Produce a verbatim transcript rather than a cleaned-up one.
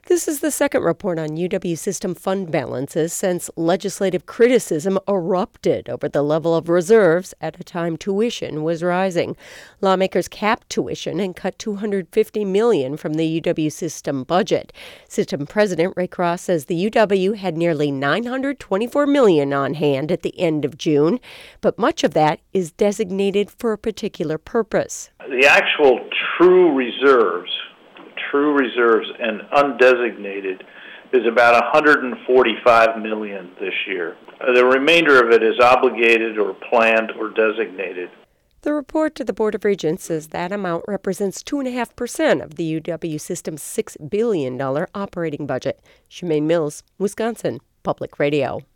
This is the second report on U W system fund balances since legislative criticism erupted over the level of reserves at a time tuition was rising. Lawmakers capped tuition and cut two hundred fifty million dollars from the U W system budget. System President Ray Cross says the U W had nearly nine hundred twenty-four million dollars on hand at the end of June, but much of that is designated for a particular purpose. The actual true reserves True reserves and undesignated is about one hundred forty-five million dollars this year. The remainder of it is obligated or planned or designated. The report to the Board of Regents says that amount represents two point five percent of the U W system's six billion dollars operating budget. Shemaine Mills, Wisconsin Public Radio.